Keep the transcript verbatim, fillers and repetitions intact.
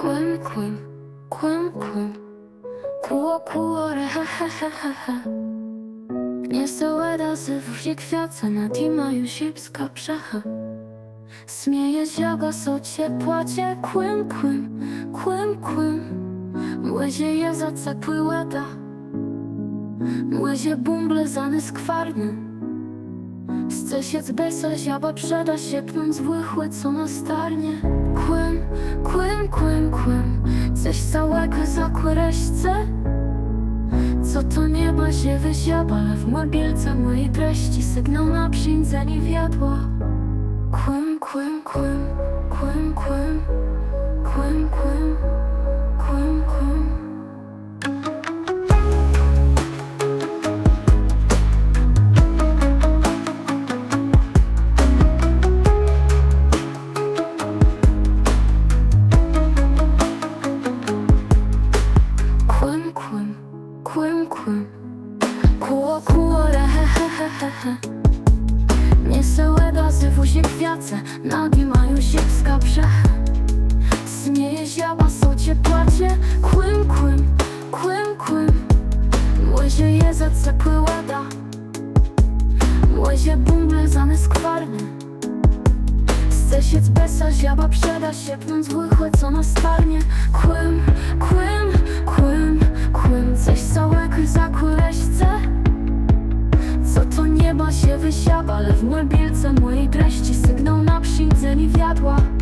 Kłym, kłym, kłym, kłym, kuło, kuło, re, he, he, he, he, he. Nie sołeda zywusi kwiaca, na dima już ipska przecha. Smieje ziaga, so ciepłacie, kłym, kłym, kłym, kłym. Młyzie je za cepły łeda, młyzie bumble zany skwarny. Scesiec besa ziaba przeda się pnąc włychły, co na starnie. Kłym, kłym, kłym, kłym, coś całego zakły reszce. Co to nieba się wyziaba, ale w mobilce mojej treści sygnał na przyjędzenie wiadła. Kłym, kłym, kłym, kłym, kłym, kłym, kłym, kłym, kłym. Kłym, kłym, kłym, kłym, kuło, kuło, re, he, he, he, he, he. Nie sołeda zywusi kwiace, nagi mają sipska przecha. Smieje ziaba, so ciepłacie, kłym, kłym, kłym, kłym. Młyzie je za cepły łeda, młyzie bumble zany skwarny. Scesiec besa ziaba przeda się pnąc włychły, co na starnie. Kłym, kłym, kłym, kłym, coś całego zakły reszce. Co to nieba się wysiaba, ale w mobilce mojej treści sygnał na przyjędzenie wiadła.